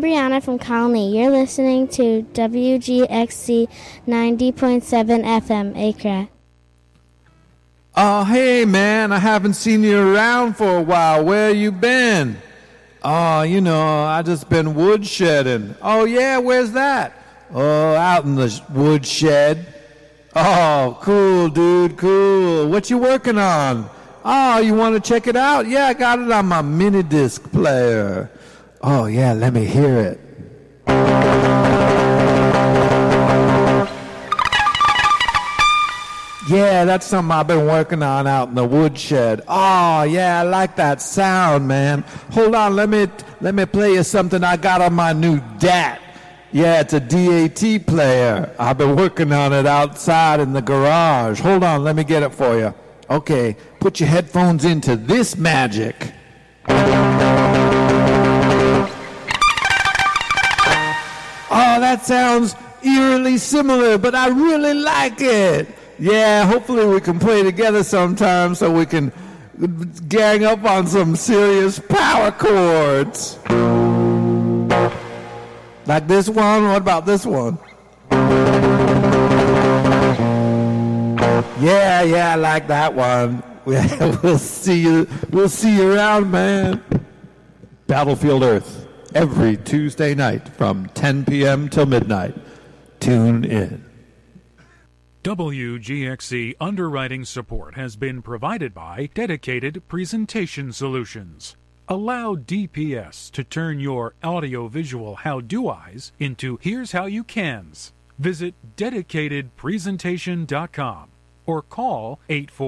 Brianna from Colony. You're listening to WGXC 90.7 FM, Acre. Oh, hey, man, I haven't seen you around for a while. Where you been? Oh, I just been woodshedding. Oh, yeah, where's that? Oh, out in the woodshed. Oh, cool, dude, cool. What you working on? Oh, you want to check it out? Yeah, I got it on my mini disc player. Oh, yeah, let me hear it. Yeah, that's something I've been working on out in the woodshed. Oh, yeah, I like that sound, man. Hold on, let me play you something I got on my new DAT. Yeah, it's a DAT player. I've been working on it outside in the garage. Hold on, let me get it for you. Okay, put your headphones into this magic. Oh, that sounds eerily similar, but I really like it. Yeah, hopefully we can play together sometime so we can gang up on some serious power chords. Like this one? What about this one? Yeah, I like that one. We'll see you around, man. Battlefield Earth, every Tuesday night from 10 p.m. till midnight. Tune in. WGXC underwriting support has been provided by Dedicated Presentation Solutions. Allow DPS to turn your audiovisual how-do-eyes into here's how you cans. Visit dedicatedpresentation.com or call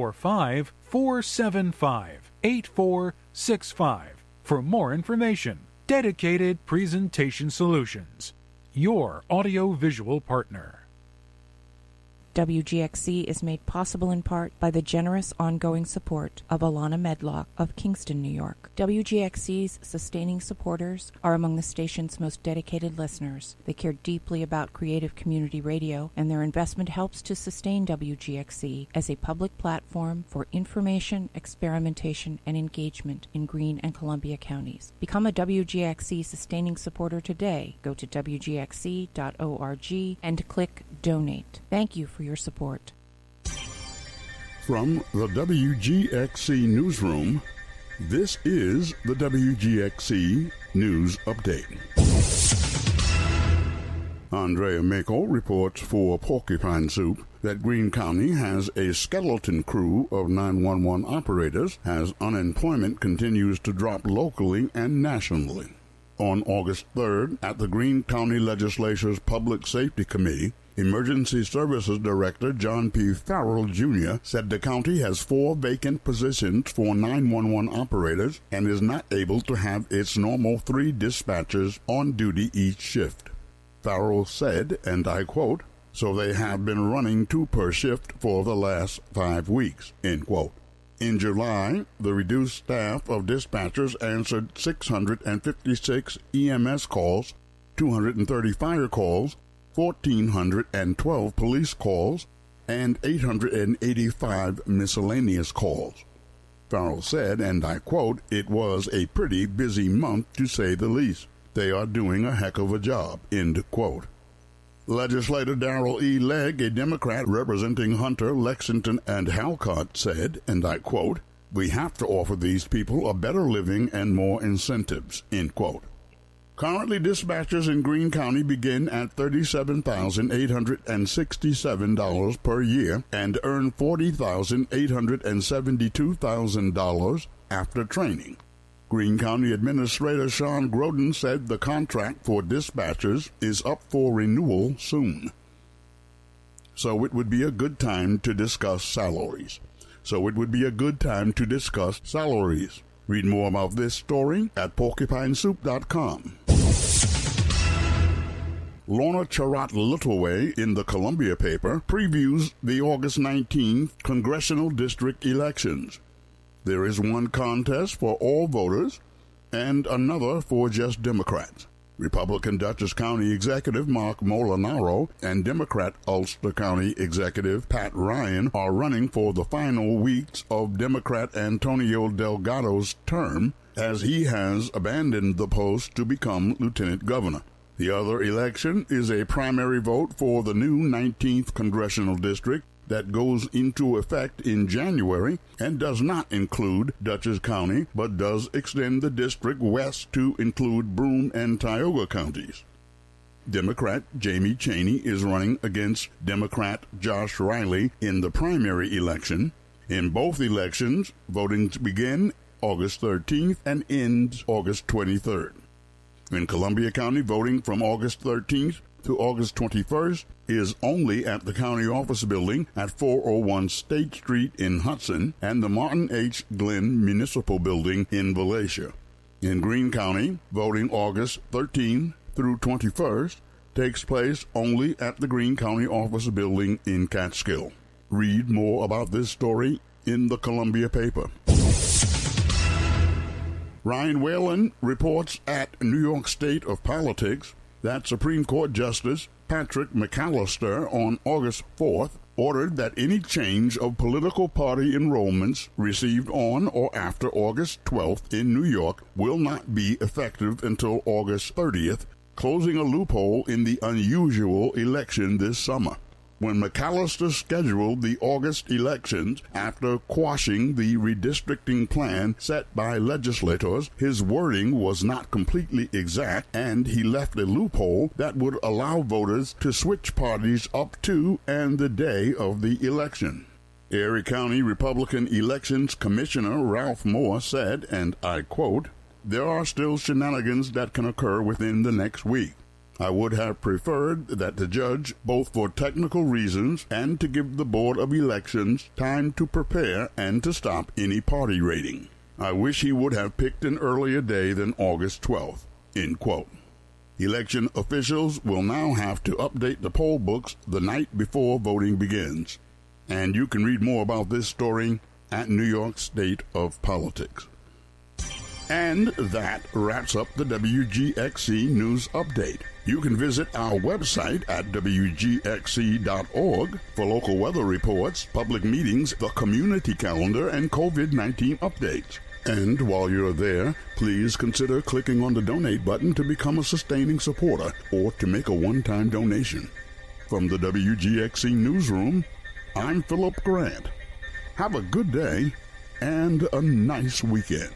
845-475-8465 for more information. Dedicated Presentation Solutions, your audiovisual partner. WGXC is made possible in part by the generous ongoing support of Alana Medlock of Kingston, New York. WGXC's sustaining supporters are among the station's most dedicated listeners. They care deeply about creative community radio, and their investment helps to sustain WGXC as a public platform for information, experimentation, and engagement in Greene and Columbia counties. Become a WGXC sustaining supporter today. Go to WGXC.org and click Donate. Thank you for your support. From the WGXC Newsroom, this is the WGXC News Update. Andrea Mako reports for Porcupine Soup that Greene County has a skeleton crew of 911 operators as unemployment continues to drop locally and nationally. On August 3rd, at the Greene County Legislature's Public Safety Committee, Emergency Services Director John P. Farrell, Jr. said the county has 4 vacant positions for 911 operators and is not able to have its normal 3 dispatchers on duty each shift. Farrell said, and I quote, "So they have been running 2 per shift for the last 5 weeks," end quote. In July, the reduced staff of dispatchers answered 656 EMS calls, 230 fire calls, 1,412 police calls, and 885 miscellaneous calls. Farrell said, and I quote, "It was a pretty busy month to say the least. They are doing a heck of a job," end quote. Legislator Darrell E. Legg, a Democrat representing Hunter, Lexington, and Halcott, said, and I quote, "We have to offer these people a better living and more incentives," end quote. Currently, dispatchers in Greene County begin at $37,867 per year and earn $40,872,000 after training. Greene County Administrator Sean Groden said the contract for dispatchers is up for renewal soon. So it would be a good time to discuss salaries. Read more about this story at porcupinesoup.com. Lorna Charat Littleway in the Columbia paper previews the August 19th congressional district elections. There is one contest for all voters and another for just Democrats. Republican Dutchess County Executive Mark Molinaro and Democrat Ulster County Executive Pat Ryan are running for the final weeks of Democrat Antonio Delgado's term as he has abandoned the post to become lieutenant governor. The other election is a primary vote for the new 19th congressional district that goes into effect in January and does not include Dutchess County, but does extend the district west to include Broome and Tioga counties. Democrat Jamie Chaney is running against Democrat Josh Riley in the primary election. In both elections, voting begins August 13th and ends August 23rd. In Columbia County, voting from August 13th to August 21st is only at the county office building at 401 State Street in Hudson and the Martin H. Glenn Municipal Building in Volusia. In Greene County, voting August 13th through 21st takes place only at the Greene County office building in Catskill. Read more about this story in the Columbia paper. Ryan Whalen reports at New York State of Politics that Supreme Court Justice Patrick McAllister on August 4th ordered that any change of political party enrollments received on or after August 12th in New York will not be effective until August 30th, closing a loophole in the unusual election this summer. When McAllister scheduled the August elections after quashing the redistricting plan set by legislators, his wording was not completely exact, and he left a loophole that would allow voters to switch parties up to and the day of the election. Erie County Republican Elections Commissioner Ralph Moore said, and I quote, "There are still shenanigans that can occur within the next week. I would have preferred that the judge, both for technical reasons and to give the Board of Elections time to prepare and to stop any party raiding. I wish he would have picked an earlier day than August 12th." End quote. Election officials will now have to update the poll books the night before voting begins. And you can read more about this story at New York State of Politics. And that wraps up the WGXC News Update. You can visit our website at WGXC.org for local weather reports, public meetings, the community calendar, and COVID-19 updates. And while you're there, please consider clicking on the donate button to become a sustaining supporter or to make a one-time donation. From the WGXC Newsroom, I'm Philip Grant. Have a good day and a nice weekend.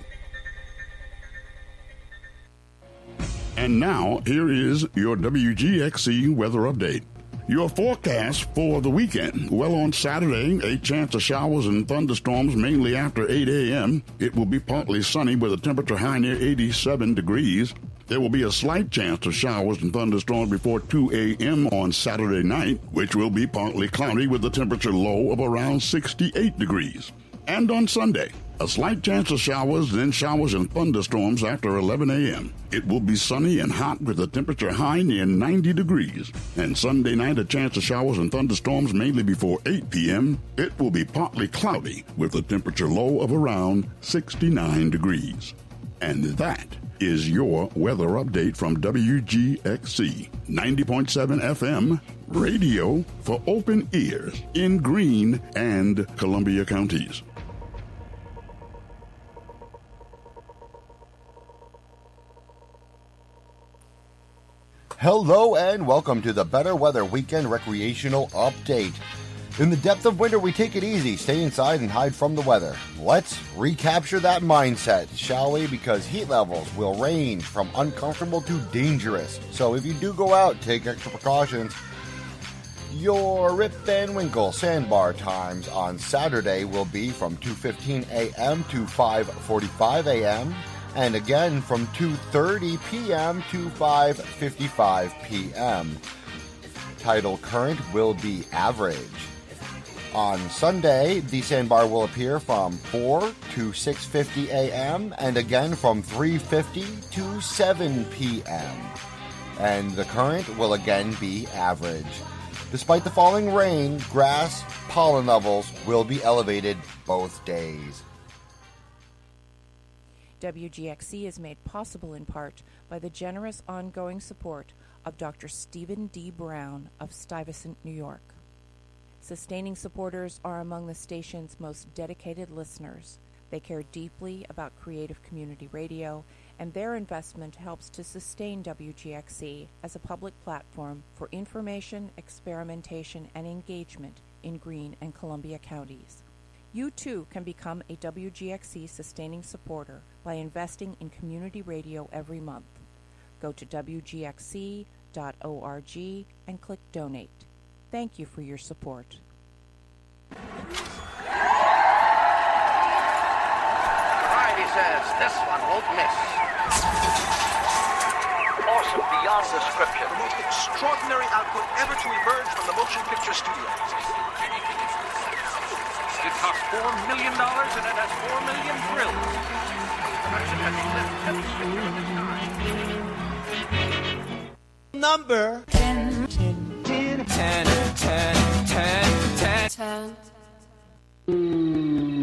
And now, here is your WGXC weather update. Your forecast for the weekend. Well, on Saturday, a chance of showers and thunderstorms mainly after 8 a.m. It will be partly sunny with a temperature high near 87 degrees. There will be a slight chance of showers and thunderstorms before 2 a.m. on Saturday night, which will be partly cloudy with a temperature low of around 68 degrees. And on Sunday, a slight chance of showers, then showers and thunderstorms after 11 a.m. It will be sunny and hot with a temperature high near 90 degrees. And Sunday night, a chance of showers and thunderstorms mainly before 8 p.m. It will be partly cloudy with a temperature low of around 69 degrees. And that is your weather update from WGXC 90.7 FM, radio for open ears in Greene and Columbia counties. Hello and welcome to the Better Weather Weekend Recreational Update. In the depth of winter, we take it easy, stay inside and hide from the weather. Let's recapture that mindset, shall we? Because heat levels will range from uncomfortable to dangerous. So if you do go out, take extra precautions. Your Rip Van Winkle sandbar times on Saturday will be from 2:15 a.m. to 5:45 a.m. and again from 2:30 p.m. to 5:55 p.m. Tidal current will be average. On Sunday, the sandbar will appear from 4 to 6:50 a.m. and again from 3:50 to 7 p.m. And the current will again be average. Despite the falling rain, grass pollen levels will be elevated both days. WGXC is made possible in part by the generous ongoing support of Dr. Stephen D. Brown of Stuyvesant, New York. Sustaining supporters are among the station's most dedicated listeners. They care deeply about creative community radio, and their investment helps to sustain WGXC as a public platform for information, experimentation, and engagement in Greene and Columbia counties. You too can become a WGXC sustaining supporter by investing in community radio every month. Go to WGXC.org and click Donate. Thank you for your support. Variety says this one won't miss. Awesome beyond description. The most extraordinary output ever to emerge from the motion picture studios. It cost $4 million and it has 4 million thrills. Number 10, 10, 10, 10, 10, 10, 10, 10.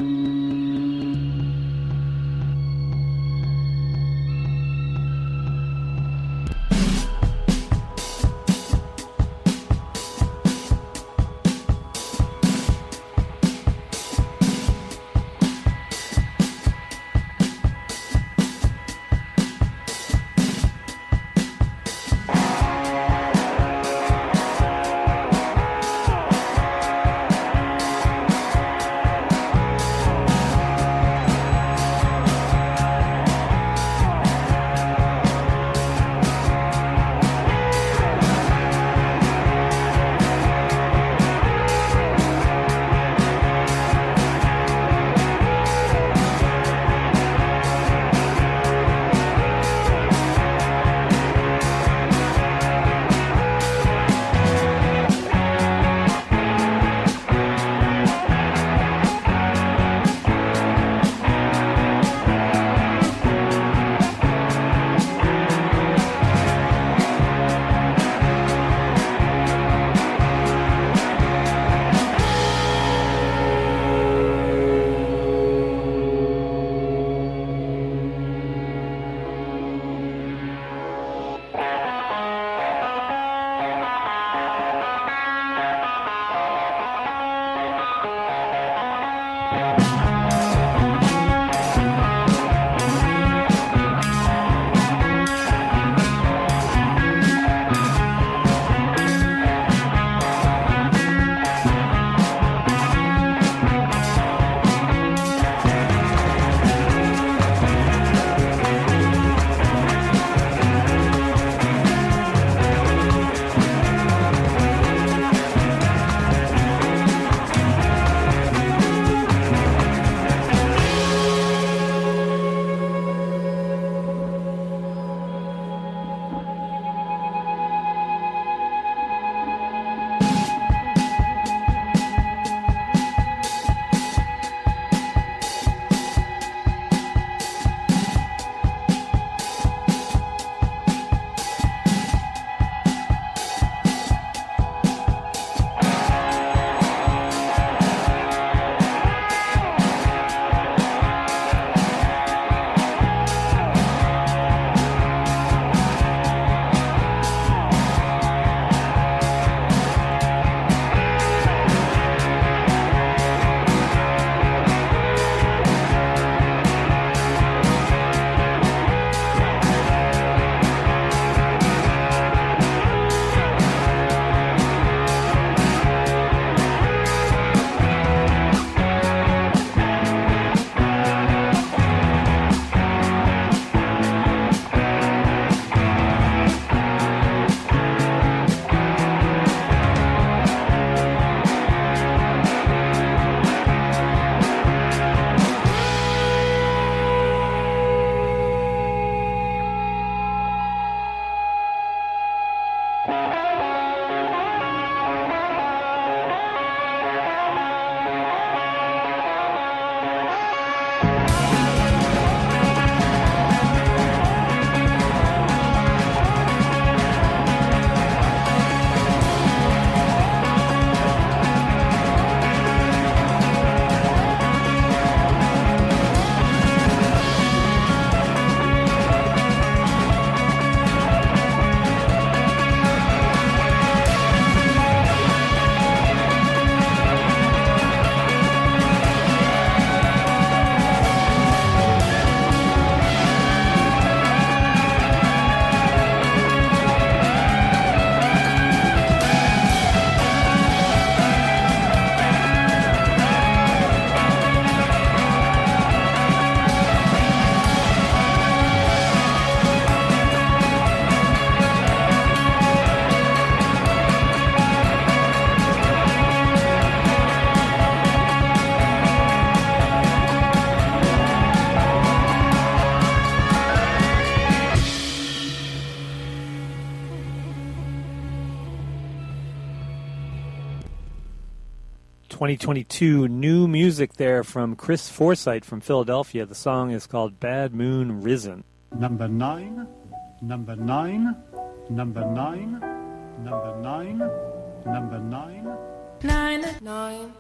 2022 new music there from Chris Forsythe from Philadelphia. The song is called Bad Moon Risen. Number 9, number 9, number 9, number 9, number 9. 9, 9.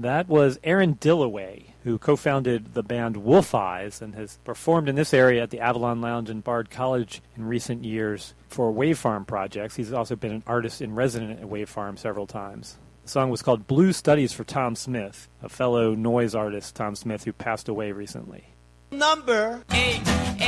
That was Aaron Dillaway, who co-founded the band Wolf Eyes and has performed in this area at the Avalon Lounge and Bard College in recent years for Wave Farm projects. He's also been an artist in residence at Wave Farm several times. The song was called Blue Studies for Tom Smith, a fellow noise artist, Tom Smith, who passed away recently. Number 8.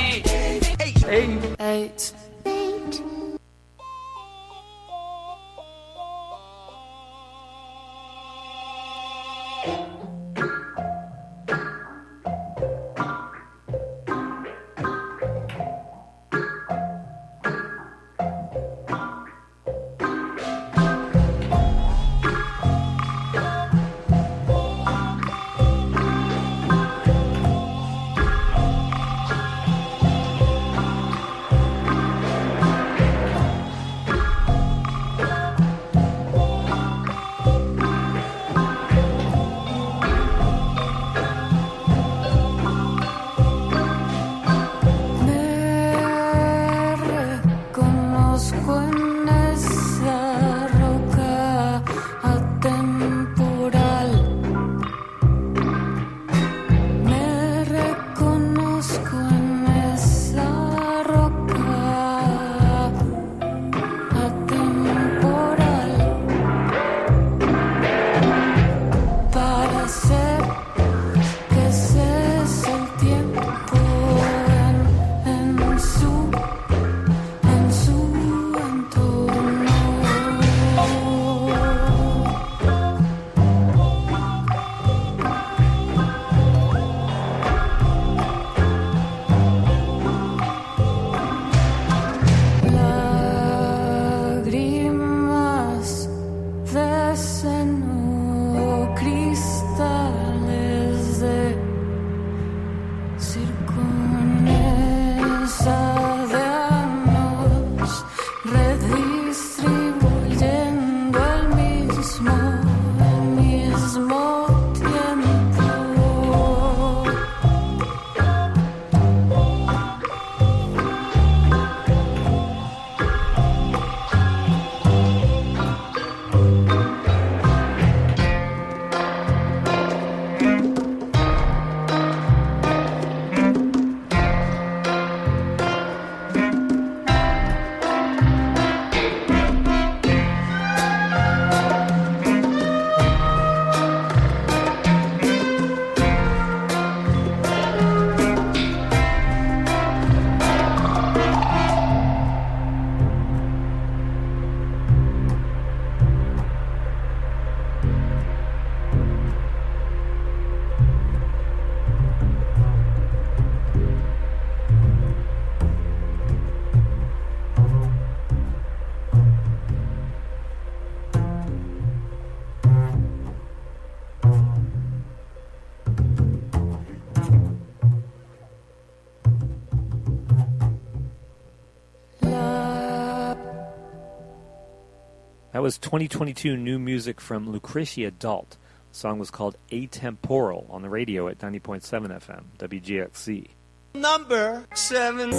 That was 2022 new music from Lucretia Dalt. The song was called Atemporal on the radio at 90.7 FM, WGXC. Number 7.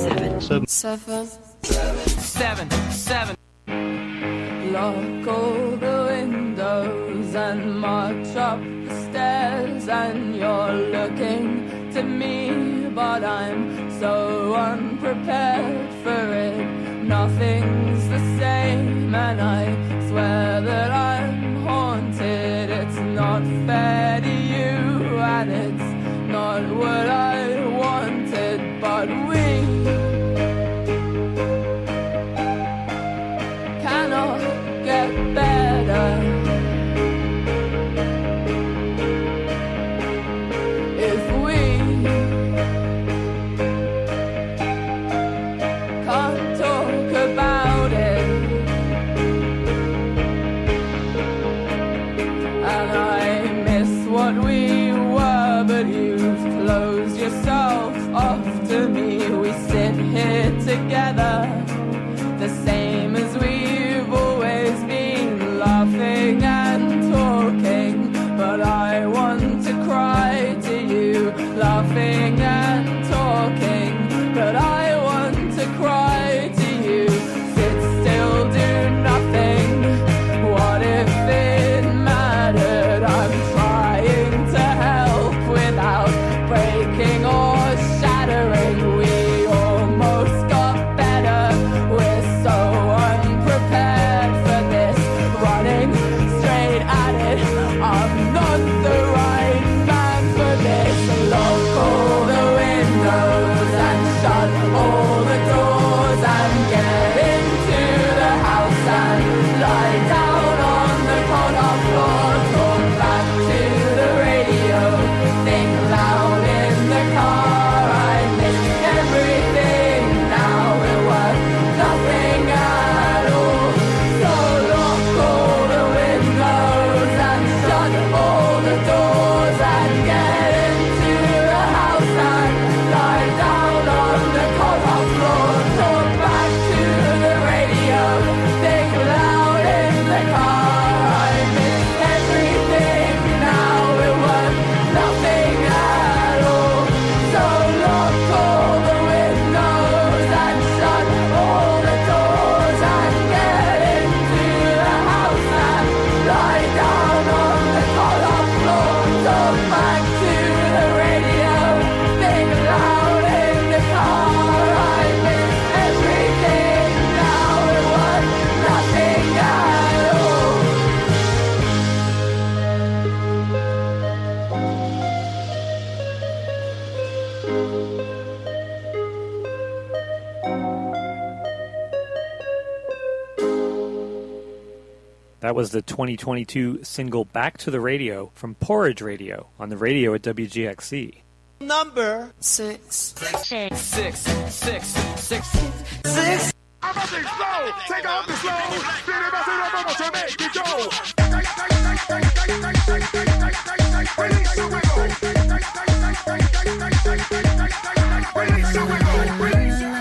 Lock all the windows and march up the stairs, and you're looking to me, but I'm so unprepared for it. Nothing's the same, and I swear that I'm haunted. It's not fair to you, and it's not what I wanted, but we cannot get better. If we can't talk about it, and I miss what we were, but you've closed yourself off to me. We sit here together, the same as we've always been, That was the 2022 single Back to the Radio from Porridge Radio on the radio at WGXC. Number 6. I'm about to explode. Take off the slow. To make it go. Release the wiggle. Release the wiggle. Release the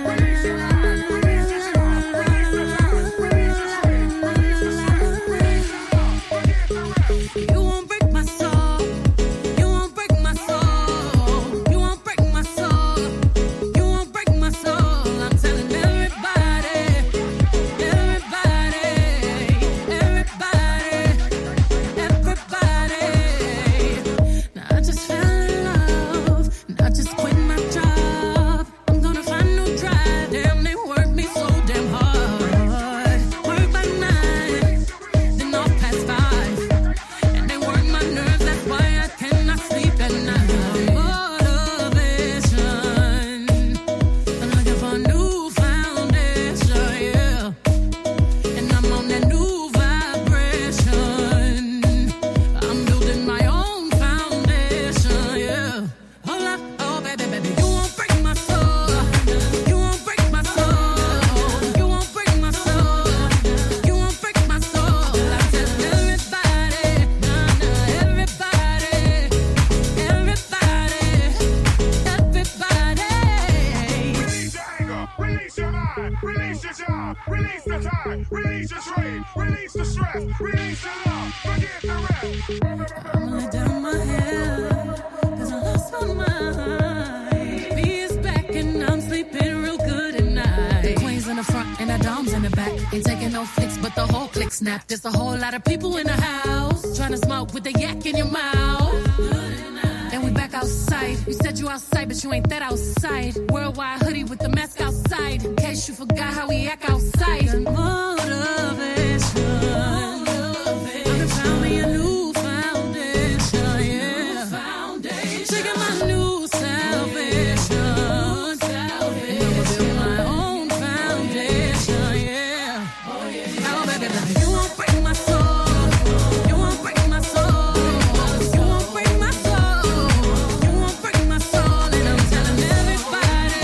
There's a whole lot of people in the house trying to smoke with the yak in your mouth. And we back outside. You said you outside, but you ain't that outside. Worldwide hoodie with the mask outside. In case you forgot how we act outside. Motivation. I found me a new foundation, yeah. Taking my new salvation. And I'ma build my own foundation, yeah. Oh, baby, baby. You won't break my soul. You won't break my soul. You won't break my soul. You won't break my soul. And I'm telling everybody,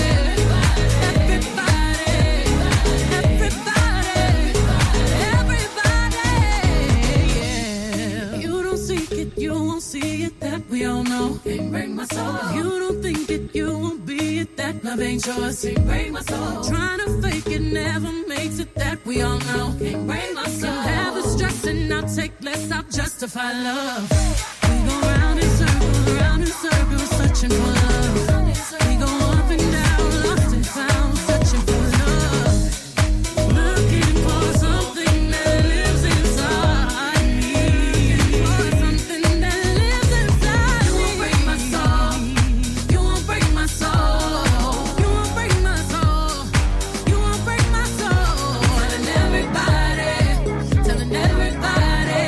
yeah. You don't seek it, you won't see it, that we all know. Can't break my soul. You don't think it, you won't be it, that love ain't yours. Can't break my soul. Trying to fake it never makes it, that we all know. Can't break my soul. Have the stress and I'll take less, I'll justify love. We go round in circles, searching for love. We go up and down, lost and found, searching for love. Looking for something that lives inside me. For something that lives inside me. You won't break my soul. You won't break my soul. You won't break my soul. You won't break my soul. Telling everybody, telling everybody,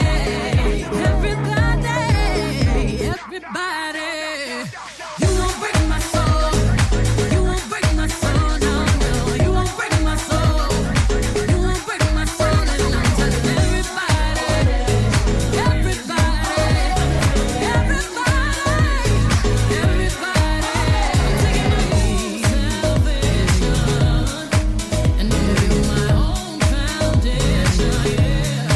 everybody. You won't break my soul. You won't break my soul. No, no. You won't break my soul. You won't break my soul. And I'm telling everybody, everybody, everybody, everybody. I'm taking my new salvation, and I'm building my own foundation, yeah.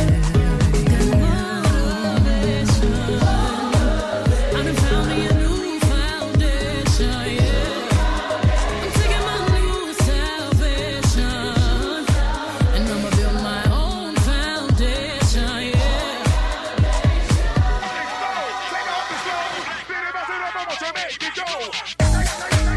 I done found me a new foundation, yeah. I'm taking my new salvation, and I'ma build my own foundation, yeah. Take off the slow. To make it go.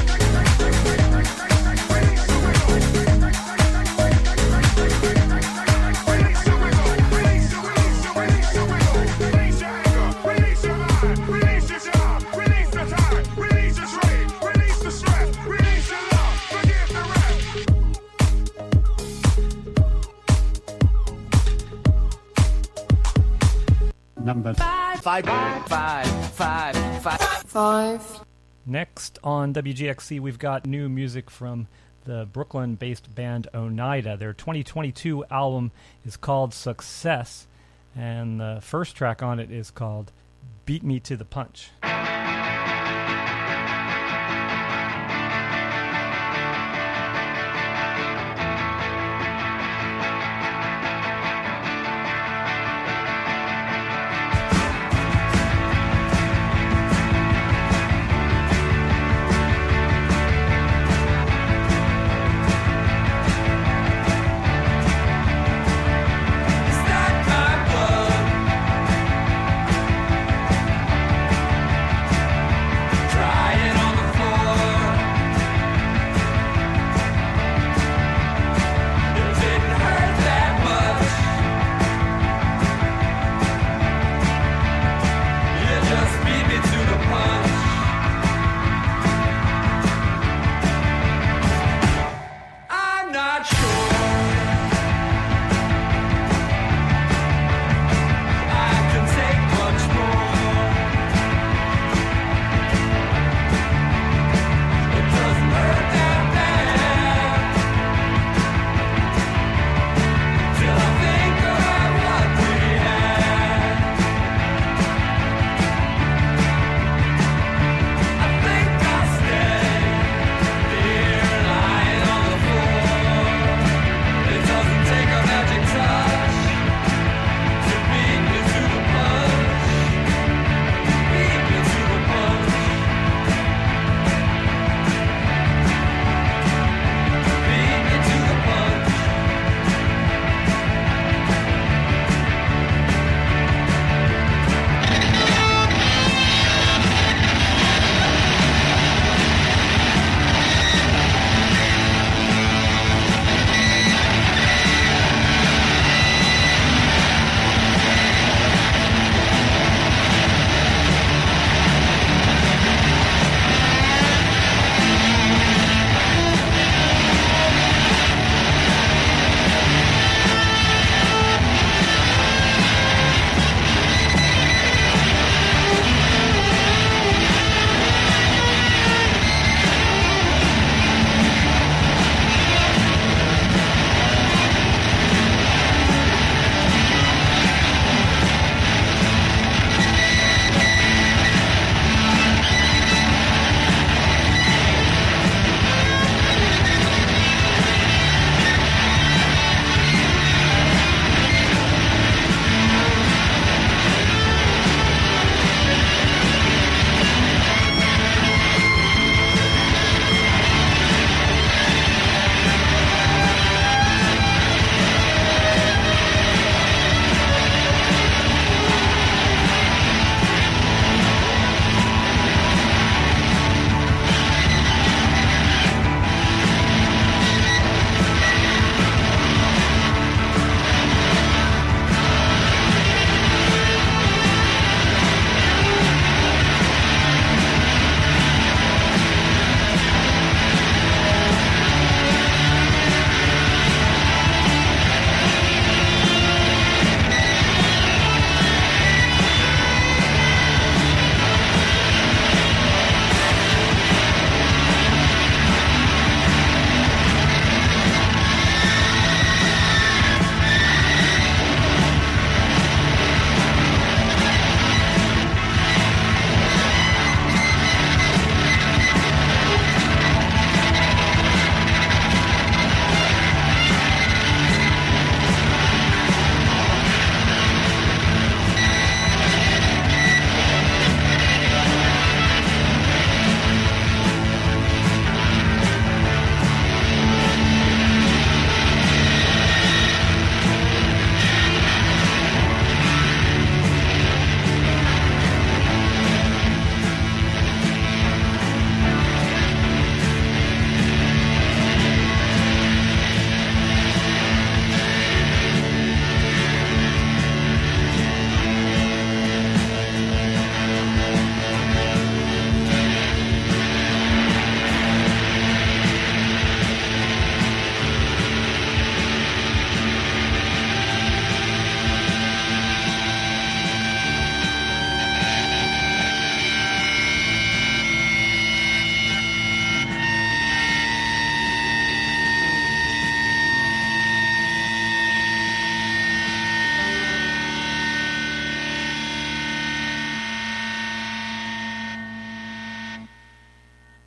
Number 5. Next on WGXC, we've got new music from the Brooklyn-based band Oneida. Their 2022 album is called Success, and the first track on it is called Beat Me to the Punch.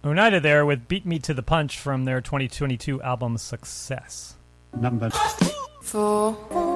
Oneida there with Beat Me to the Punch from their 2022 album Success. Number 4.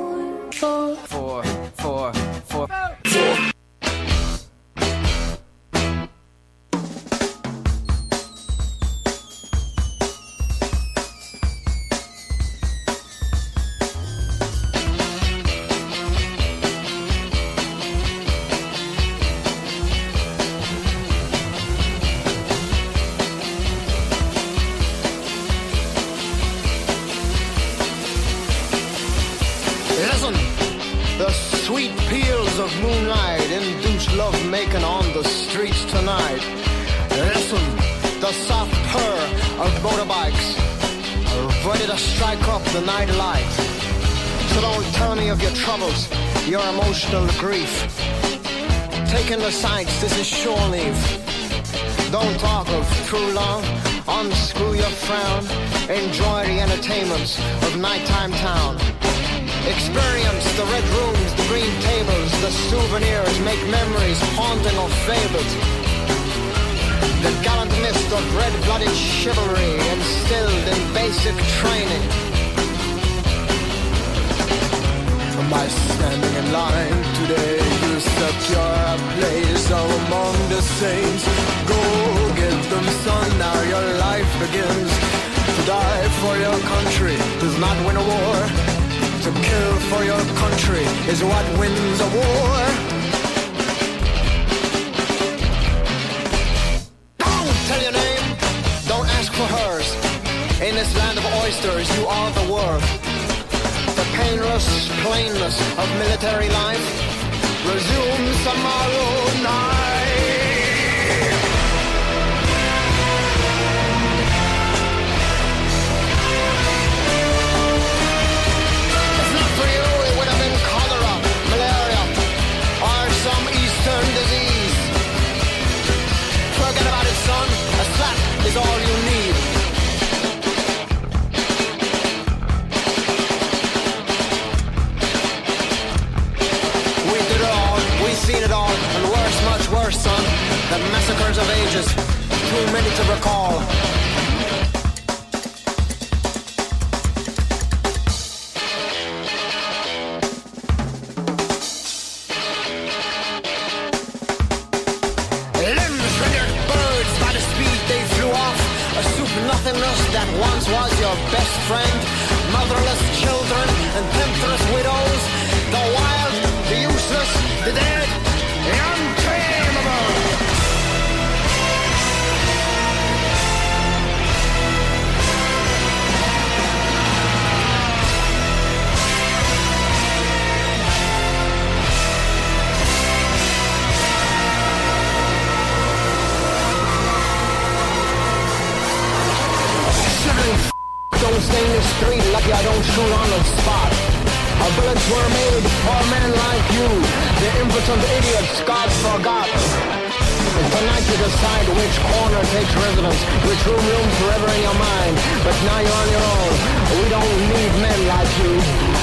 Listen, the sweet peals of moonlight induce love-making on the streets tonight. Listen, the soft purr of motorbikes ready to strike up the night light. So don't tell me of your troubles, your emotional grief. Taking the sights, this is shore leave. Don't talk of true love, unscrew your frown. Enjoy the entertainments of nighttime town. Experience the red rooms, the green tables, the souvenirs, make memories haunting or fabled. The gallant mist of red-blooded chivalry instilled in basic training. By standing in line today, you secure a place among the saints. Go get them, son, now your life begins. To die for your country does not win a war. To kill for your country is what wins a war. Don't tell your name, don't ask for hers. In this land of oysters, you are the worth. The painless plainness of military life resumes tomorrow night. Disease. Forget about it, son. A slap is all you need. We did it all, we've seen it all, and worse, much worse, son. The massacres of ages, too many to recall. That once was your best friend, motherless children and temptress widows, the wild, the useless, the dead, the untamable. Don't stay in the street, lucky I don't shoot on the spot. Our bullets were made for men like you, the impotent idiots God forgot. Tonight you decide which corner takes residence, which room looms forever in your mind. But now you're on your own. We don't need men like you.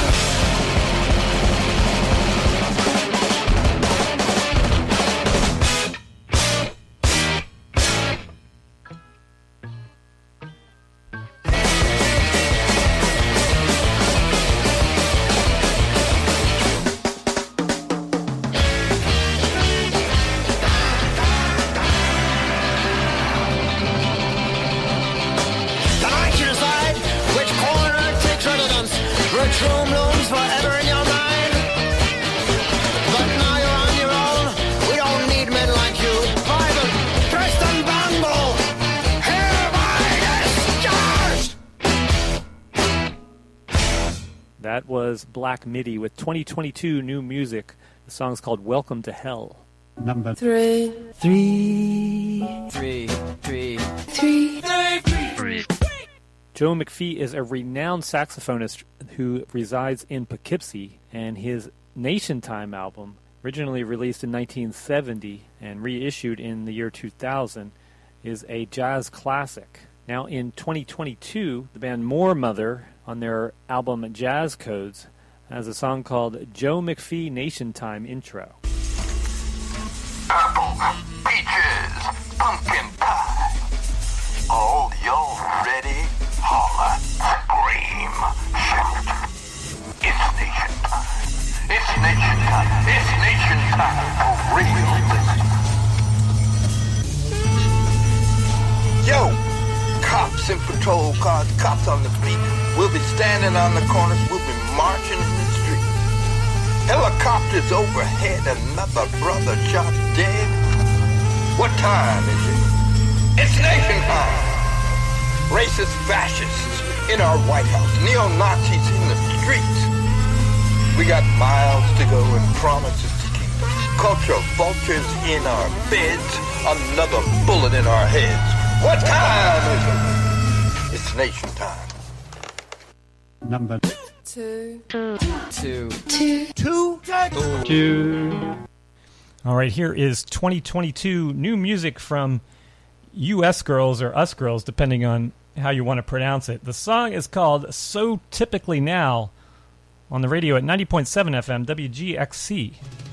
That was Black Midi with 2022 new music. The song's called Welcome to Hell. Number 3. Joe McPhee is a renowned saxophonist who resides in Poughkeepsie, and his Nation Time album, originally released in 1970 and reissued in the year 2000, is a jazz classic. Now in 2022, the band More Mother, on their album Jazz Codes, has a song called Joe McPhee Nation Time Intro. Apples, peaches, pumpkin pie. All y'all ready? Holler, scream, shout. It's nation time. It's nation time. It's nation time for real listening. Yo, cops in patrol cars, cops on the beat. We'll be standing on the corners. We'll be marching in the street. Helicopters overhead. Another brother shot dead. What time is it? It's nation time. Racist fascists in our White House. Neo-Nazis in the streets. We got miles to go and promises to keep. Cultural vultures in our beds. Another bullet in our heads. What time is it? It's nation time. Number 2. All right, here is 2022 new music from US Girls or Us Girls, depending on how you want to pronounce it. The song is called So Typically Now on the radio at 90.7 FM WGXC.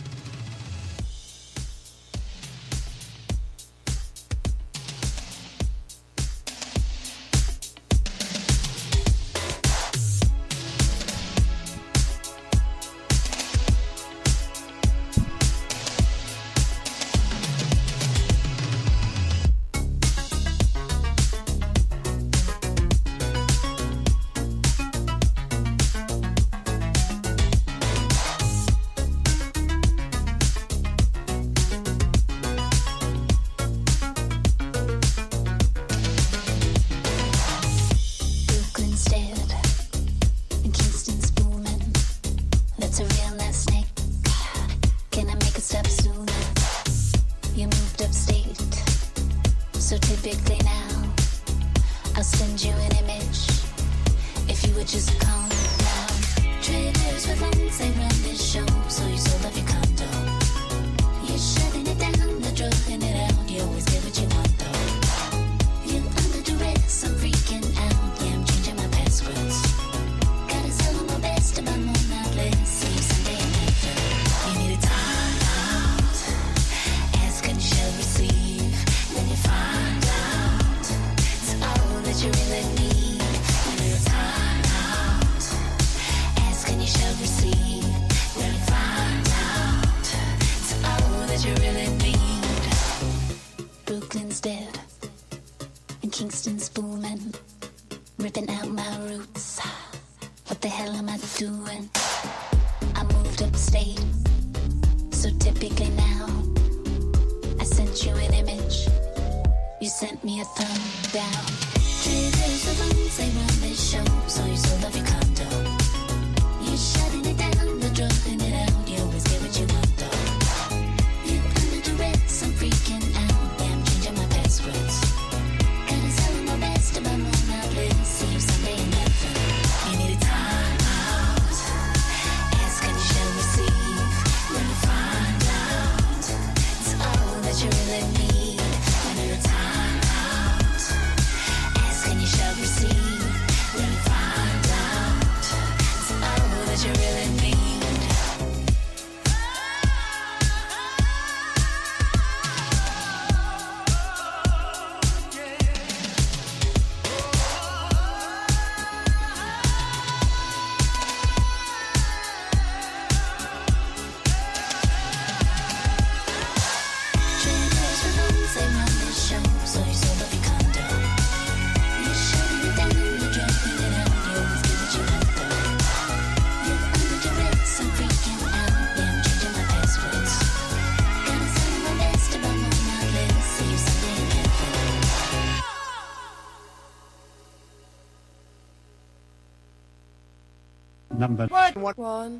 Number 1.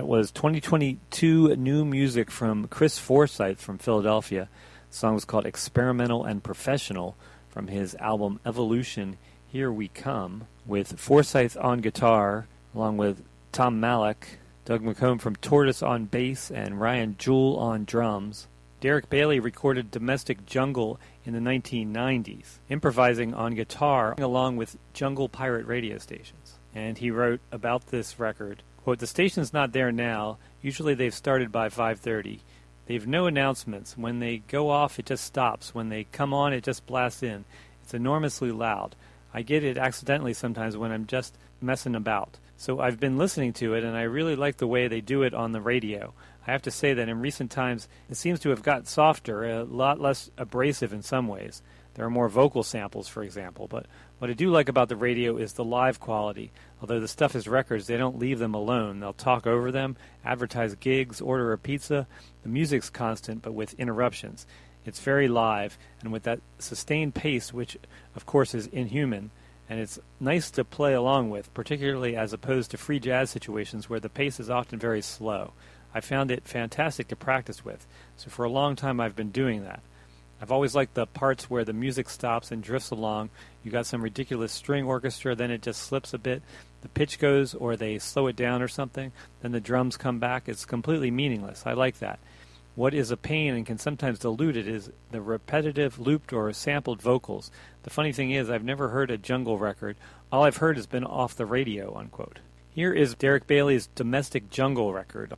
that was 2022 new music from Chris Forsyth from Philadelphia. The song was called Experimental and Professional from his album Evolution, Here We Come, with Forsyth on guitar, along with Tom Malik, Doug McComb from Tortoise on bass, and Ryan Jewell on drums. Derek Bailey recorded Domestic Jungle in the 1990s, improvising on guitar along with jungle pirate radio stations. And he wrote about this record, quote, "The station's not there now. Usually they've started by 5:30. They've no announcements. When they go off, it just stops. When they come on, it just blasts in. It's enormously loud. I get it accidentally sometimes when I'm just messing about. So I've been listening to it, and I really like the way they do it on the radio. I have to say that in recent times, it seems to have got softer, a lot less abrasive in some ways. There are more vocal samples, for example, but what I do like about the radio is the live quality. Although the stuff is records, they don't leave them alone. They'll talk over them, advertise gigs, order a pizza. The music's constant, but with interruptions. It's very live, and with that sustained pace, which, of course, is inhuman, and it's nice to play along with, particularly as opposed to free jazz situations where the pace is often very slow. I found it fantastic to practice with, so for a long time I've been doing that. I've always liked the parts where the music stops and drifts along. You got some ridiculous string orchestra, then it just slips a bit. The pitch goes, or they slow it down or something. Then the drums come back. It's completely meaningless. I like that. What is a pain and can sometimes dilute it is the repetitive, looped, or sampled vocals. The funny thing is, I've never heard a jungle record. All I've heard has been off the radio, unquote. Here is Derek Bailey's Domestic Jungle record.